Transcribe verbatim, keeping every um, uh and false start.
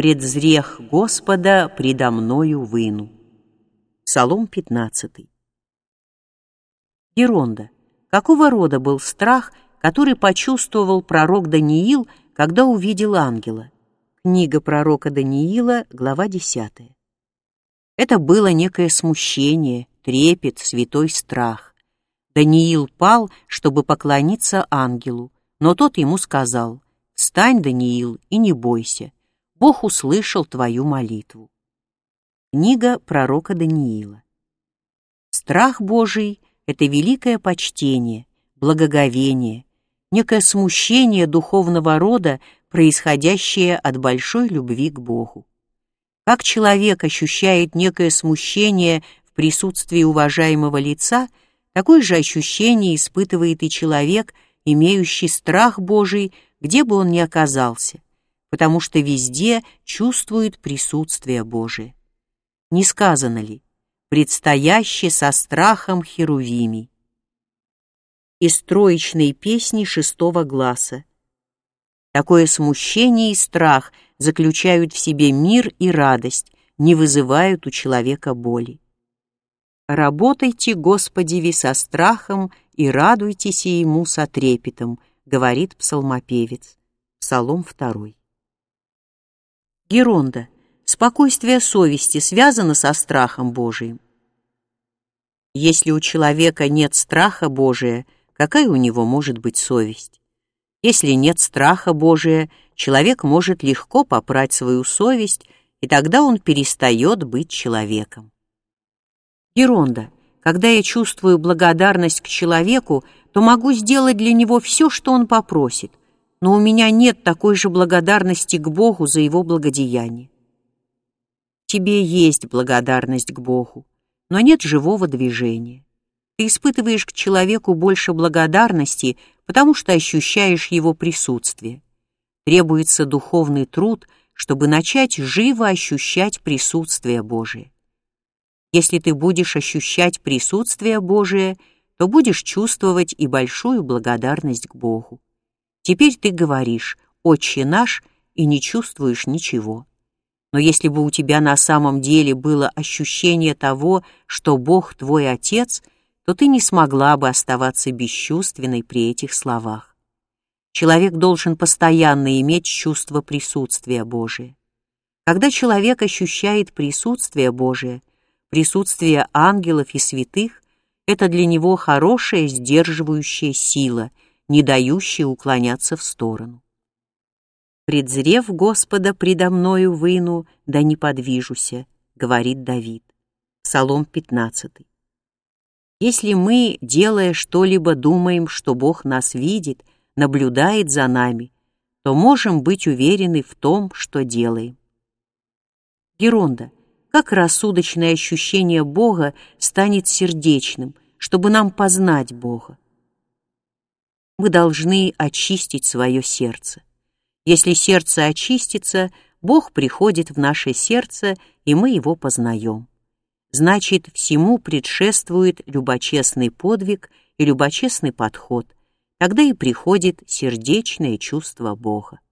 «Предзрех Господа предо мною выну». Псалом пятнадцатый. Геронда. Какого рода был страх, который почувствовал пророк Даниил, когда увидел ангела? Книга пророка Даниила, глава десятая. Это было некое смущение, трепет, святой страх. Даниил пал, чтобы поклониться ангелу, но тот ему сказал: «Встань, Даниил, и не бойся, Бог услышал твою молитву». Книга пророка Даниила. Страх Божий — это великое почтение, благоговение, некое смущение духовного рода, происходящее от большой любви к Богу. Как человек ощущает некое смущение в присутствии уважаемого лица, такое же ощущение испытывает и человек, имеющий страх Божий, где бы он ни оказался, потому что везде чувствует присутствие Божие. Не сказано ли: «Предстояще со страхом херувимий»? Из троичной песни шестого гласа. Такое смущение и страх заключают в себе мир и радость, не вызывают у человека боли. «Работайте, Господи, со страхом и радуйтесь ему со трепетом», говорит псалмопевец. Псалом второй. Геронда. Спокойствие совести связано со страхом Божиим. Если у человека нет страха Божия, какая у него может быть совесть? Если нет страха Божия, человек может легко попрать свою совесть, и тогда он перестает быть человеком. Геронда. Когда я чувствую благодарность к человеку, то могу сделать для него все, что он попросит, но у меня нет такой же благодарности к Богу за его благодеяние. Тебе есть благодарность к Богу, но нет живого движения. Ты испытываешь к человеку больше благодарности, потому что ощущаешь его присутствие. Требуется духовный труд, чтобы начать живо ощущать присутствие Божие. Если ты будешь ощущать присутствие Божие, то будешь чувствовать и большую благодарность к Богу. Теперь ты говоришь «Отче наш» и не чувствуешь ничего. Но если бы у тебя на самом деле было ощущение того, что Бог твой Отец, то ты не смогла бы оставаться бесчувственной при этих словах. Человек должен постоянно иметь чувство присутствия Божия. Когда человек ощущает присутствие Божие, присутствие ангелов и святых, это для него хорошая сдерживающая сила, не дающая уклоняться в сторону. «Предзрев Господа предо мною выну, да не подвижуся», говорит Давид. Псалом пятнадцатый. Если мы, делая что-либо, думаем, что Бог нас видит, наблюдает за нами, то можем быть уверены в том, что делаем. Геронда. Как рассудочное ощущение Бога станет сердечным, чтобы нам познать Бога? Мы должны очистить свое сердце. Если сердце очистится, Бог приходит в наше сердце, и мы его познаем. Значит, всему предшествует любочестный подвиг и любочестный подход. Тогда и приходит сердечное чувство Бога.